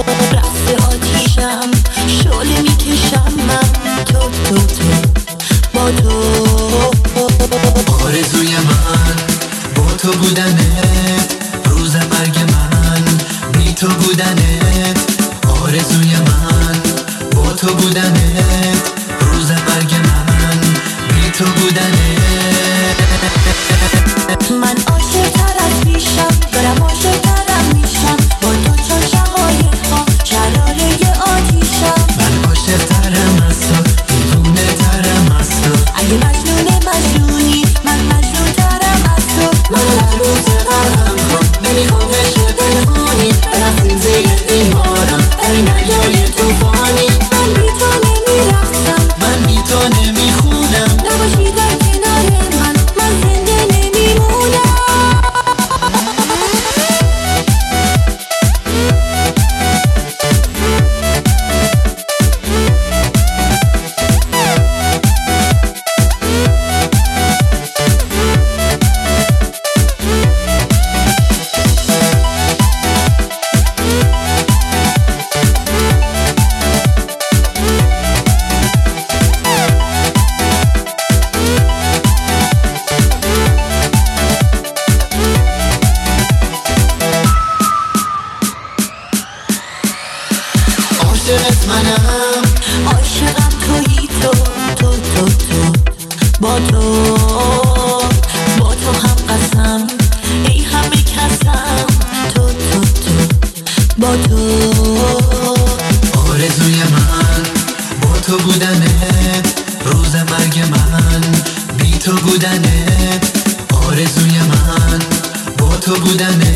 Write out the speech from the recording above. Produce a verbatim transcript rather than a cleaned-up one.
رفته آتیشم شعله میکشم من تو تو تو با تو آرزوی من با تو بودنت روز مرگ من بی تو بودنت آرزوی من با تو بودنت روز مرگ من بی تو بودنت من عاشق‌تر از پیشم دارم عاشق‌ترم میشم با تو چون شقایق‌ها شراره آتیشم من عاشق‌ترم از تو دیوونه ترم از تو اگه مجنون مجنونی من مجنون‌ترم از تو من هر روز غرقم کن نمیخوام بشه پنهانی برفتیم زیر این بارم در این دریای توفانی من بی تو نمیرقصم من بی تو نمیخونم نباشی در کنار من من زنده نمیمونم عاشقت منم عاشقم تویی تو تو تو تو با تو با تو هم قسم ای همه کسم تو تو تو با تو آرزوی من با تو بودنت روز مرگ من بی تو بودنت آرزوی من با تو بودنت